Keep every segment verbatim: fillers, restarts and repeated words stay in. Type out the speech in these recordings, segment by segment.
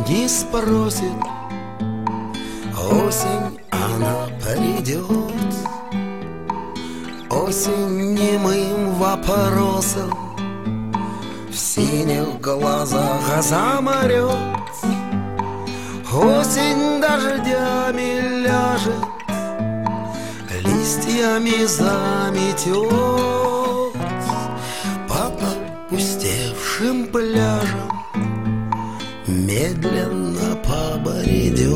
не спросит. Осень, она придет. Осень немым вопросом в синих глазах заморет. Осень дождями ляжет, листьями заметет, по опустевшим пляжам медленно побредет.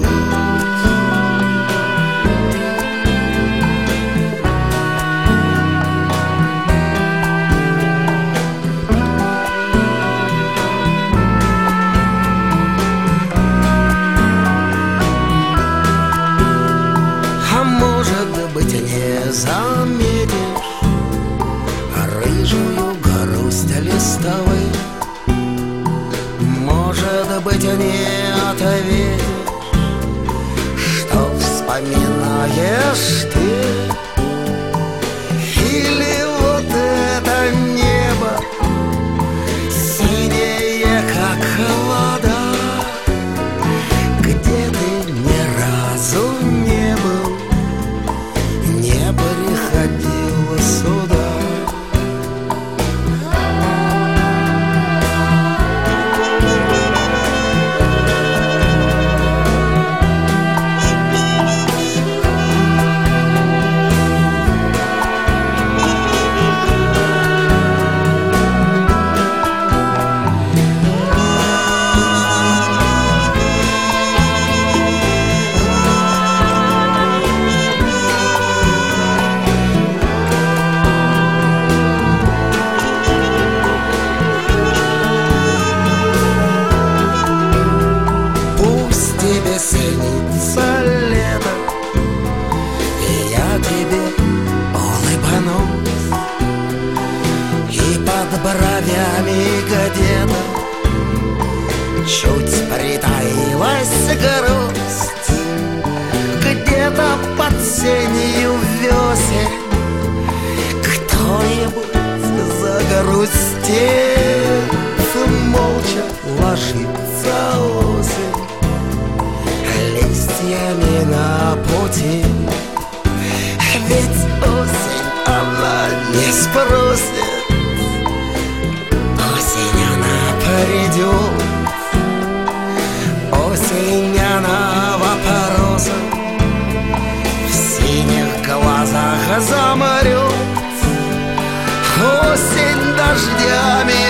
Не заметишь рыжую грусть листовых. Может быть, не ответишь, что вспоминаешь ты. Или вот это небо синее, как вода, где ты ни разу не был, не приходила сюда. Тебе снится лето, и я тебе улыбнусь, и под бровями где-то чуть притаилась грусть. Где-то под сенью весен кто-нибудь загрустит. Молча ложится осень листьями на пути. Ведь осень, она не спросит. Осень, она придет. Осень, она вопросом в синих глазах заморет. Осень дождями